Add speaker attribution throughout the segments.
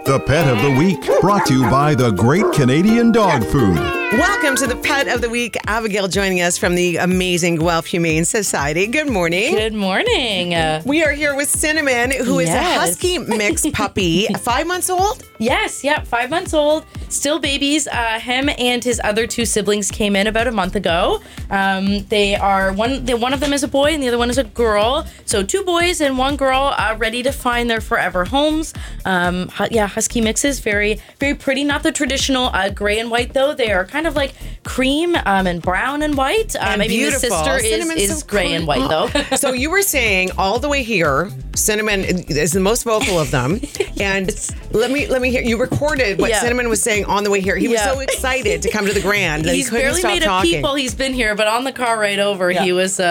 Speaker 1: The Pet of the Week, brought to you by the Great Canadian Dog Food.
Speaker 2: Welcome to the Pet of the Week. Abigail joining us from the amazing Guelph Humane Society. Good morning.
Speaker 3: Good morning.
Speaker 2: We are here with Cinnamon, who is a Husky mix puppy, 5 months old?
Speaker 3: Yes, 5 months old, still babies. Him and his other two siblings came in about a month ago. They are one of them is a boy and the other one is a girl. So 2 boys and 1 girl, ready to find their forever homes. Husky mixes, very, very pretty. Not the traditional gray and white though. They are kind of like cream and brown and white.
Speaker 2: And beautiful.
Speaker 3: The sister is gray and white though.
Speaker 2: So you were saying all the way here, Cinnamon is the most vocal of them. And let me hear. You recorded what Cinnamon was saying on the way here. He was so excited to come to the Grand that he couldn't
Speaker 3: barely
Speaker 2: stop
Speaker 3: made
Speaker 2: talking.
Speaker 3: a peep while he's been here, but on the car right over, he was.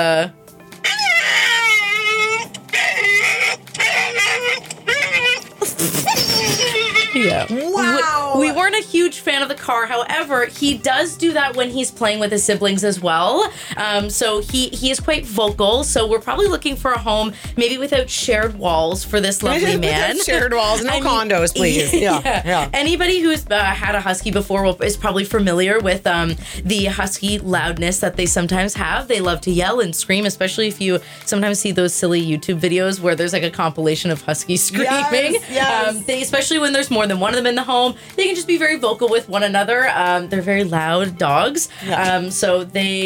Speaker 3: Yeah.
Speaker 2: Wow.
Speaker 3: We weren't a huge fan of the car. However, he does do that when he's playing with his siblings as well. So he is quite vocal. So we're probably looking for a home, maybe without shared walls for this lovely man.
Speaker 2: Shared walls, no condos, please. Yeah.
Speaker 3: Anybody who's had a husky before is probably familiar with the husky loudness that they sometimes have. They love to yell and scream, especially if you sometimes see those silly YouTube videos where there's like a compilation of huskies screaming.
Speaker 2: Yes.
Speaker 3: Especially when there's more than one of them in the home, they can just be very vocal with one another. They're very loud dogs. So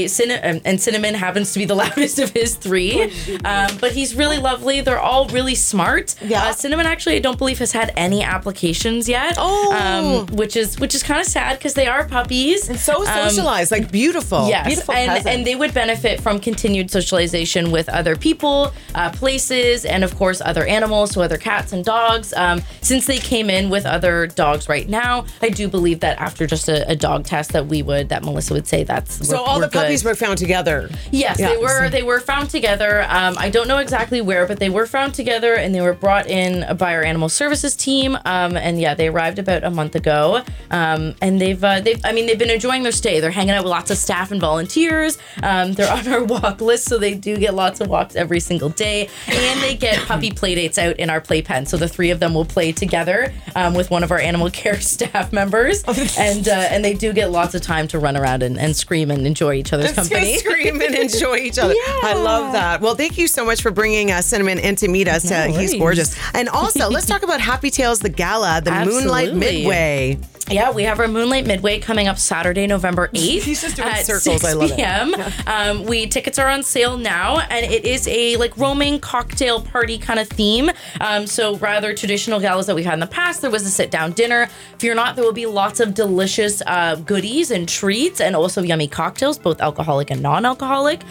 Speaker 3: Cinnamon happens to be the loudest of his 3. But he's really lovely. They're all really smart. Cinnamon actually, I don't believe, has had any applications yet. Which is kind of sad because they are puppies.
Speaker 2: And so socialized, like beautiful.
Speaker 3: Yes,
Speaker 2: beautiful
Speaker 3: and they would benefit from continued socialization with other people, places, and of course other animals, so other cats and dogs. Since they came in with other dogs right now, I do believe that after just a dog test that Melissa would say that's
Speaker 2: so all the puppies were found together.
Speaker 3: Yes, they were found together. I don't know exactly where, but they were found together and they were brought in by our animal services team. They arrived about a month ago. And they've been enjoying their stay. They're hanging out with lots of staff and volunteers. They're on our walk list, so they do get lots of walks every single day. And they get puppy play dates out in our playpen. So the 3 of them will play together with one of our animal care staff members. And they do get lots of time to run around and scream and enjoy each other's company.
Speaker 2: Scream and enjoy each other. I love that. Well, thank you so much for bringing Cinnamon in to meet us. He's gorgeous. And also, let's talk about Happy Tales, the gala, the Moonlight Midway.
Speaker 3: Yeah, we have our Moonlight Midway coming up Saturday, November 8th.
Speaker 2: He's just doing
Speaker 3: at
Speaker 2: circles.
Speaker 3: 6
Speaker 2: I love
Speaker 3: p.m.
Speaker 2: it.
Speaker 3: Tickets are on sale now, and it is a roaming cocktail party kind of theme. So rather traditional galas that we had in the past, there was a sit-down dinner. Fear not, there will be lots of delicious goodies and treats, and also yummy cocktails, both alcoholic and non-alcoholic.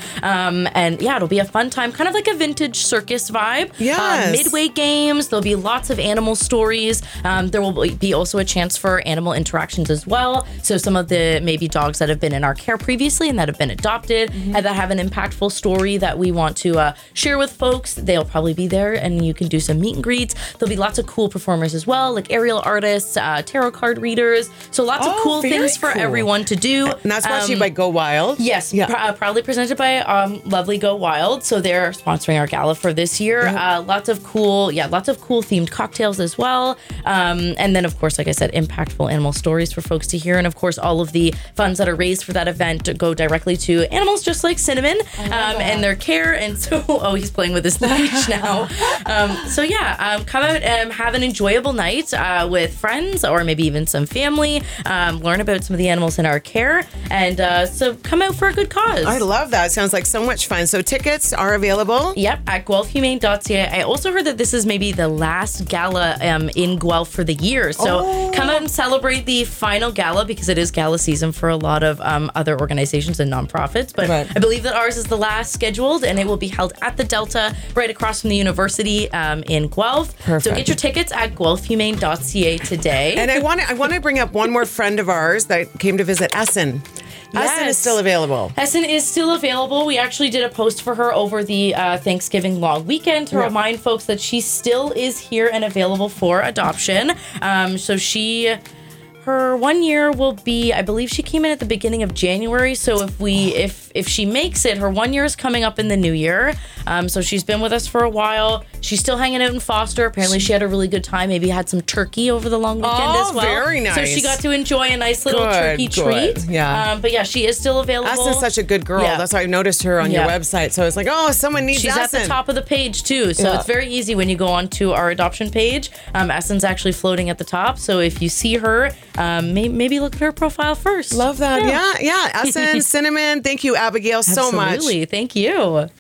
Speaker 3: It'll be a fun time, kind of like a vintage circus vibe.
Speaker 2: Yes.
Speaker 3: Midway games. There'll be lots of animal stories. There will be also a chance for animal interactions as well. So some of the maybe dogs that have been in our care previously and that have been adopted and that have an impactful story that we want to share with folks, they'll probably be there and you can do some meet and greets. There'll be lots of cool performers as well, like aerial artists, tarot card readers. So lots of cool things for everyone to do.
Speaker 2: And that's brought to you by Go Wild.
Speaker 3: Yes, proudly presented by lovely Go Wild. So they're sponsoring our gala for this year. Lots of cool themed cocktails as well. And then of course, like I said, impactful animal stories for folks to hear. And of course, all of the funds that are raised for that event go directly to animals just like Cinnamon and their care. And so, he's playing with his leash now. Come out and have an enjoyable night with friends or maybe even some family. Learn about some of the animals in our care. And so come out for a good cause.
Speaker 2: I love that. Sounds like so much fun. So tickets are available?
Speaker 3: Yep, at guelphhumane.ca. I also heard that this is maybe the last gala in Guelph for the year. So come out and celebrate the final gala because it is gala season for a lot of other organizations and nonprofits. But I believe that ours is the last scheduled and it will be held at the Delta right across from the university in Guelph.
Speaker 2: Perfect.
Speaker 3: So get your tickets at guelphhumane.ca today.
Speaker 2: And I want to bring up one more friend of ours that came to visit, Essen. Essen is still available.
Speaker 3: Essen is still available. We actually did a post for her over the Thanksgiving long weekend to remind folks that she still is here and available for adoption. Her 1 year will be, I believe she came in at the beginning of January. So if if she makes it, her 1 year is coming up in the new year. So she's been with us for a while. She's still hanging out in Foster. Apparently she had a really good time. Maybe had some turkey over the long weekend as well.
Speaker 2: Very nice.
Speaker 3: So she got to enjoy a nice little turkey treat.
Speaker 2: Yeah.
Speaker 3: But yeah, she is still available.
Speaker 2: Essence is such a good girl.
Speaker 3: Yeah.
Speaker 2: That's why I noticed her on your website. So it's like, oh, someone needs
Speaker 3: She's
Speaker 2: Essence.
Speaker 3: at the top of the page too. So it's very easy when you go onto our adoption page. Essence actually floating at the top. So if you see her, maybe look at her profile first.
Speaker 2: Love that. Yeah. Essence, Cinnamon. Thank you, Abigail, so much.
Speaker 3: Absolutely. Thank you.